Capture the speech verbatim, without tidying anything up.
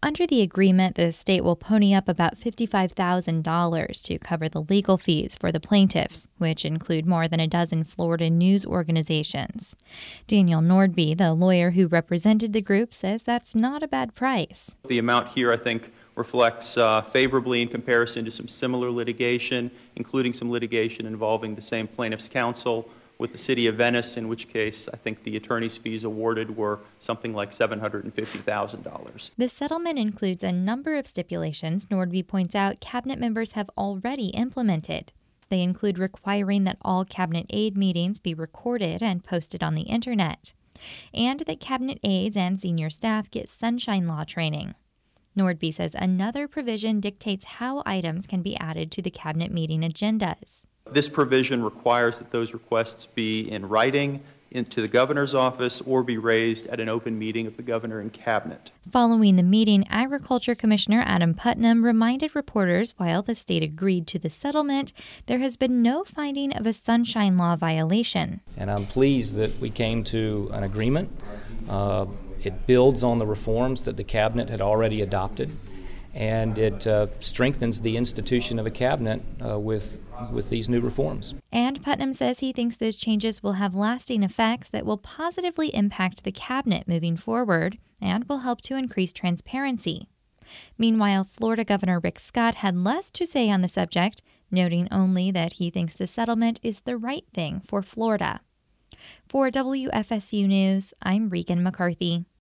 Under the agreement, the state will pony up about fifty-five thousand dollars to cover the legal fees for the plaintiffs, which include more than a dozen Florida news organizations. Daniel Nordby, the lawyer who represented the group, says that's not a bad price. The amount here, I think, reflects uh, favorably in comparison to some similar litigation, including some litigation involving the same plaintiff's counsel with the City of Venice, in which case I think the attorney's fees awarded were something like seven hundred fifty thousand dollars. The settlement includes a number of stipulations Nordby points out cabinet members have already implemented. They include requiring that all cabinet aide meetings be recorded and posted on the internet, and that cabinet aides and senior staff get sunshine law training. Nordby says another provision dictates how items can be added to the cabinet meeting agendas. This provision requires that those requests be in writing into the governor's office or be raised at an open meeting of the governor and cabinet. Following the meeting, Agriculture Commissioner Adam Putnam reminded reporters while the state agreed to the settlement, there has been no finding of a sunshine law violation. And I'm pleased that we came to an agreement. Uh, it builds on the reforms that the cabinet had already adopted, and it uh, strengthens the institution of a cabinet uh, with with these new reforms. And Putnam says he thinks those changes will have lasting effects that will positively impact the cabinet moving forward and will help to increase transparency. Meanwhile, Florida Governor Rick Scott had less to say on the subject, noting only that he thinks the settlement is the right thing for Florida. For W F S U News, I'm Regan McCarthy.